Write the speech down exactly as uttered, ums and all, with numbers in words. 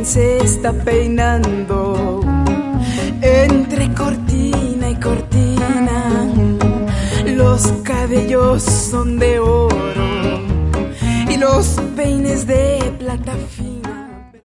joven se está peinando entre cortina y cortina. Los cabellos son de oro y los peines de plata fina.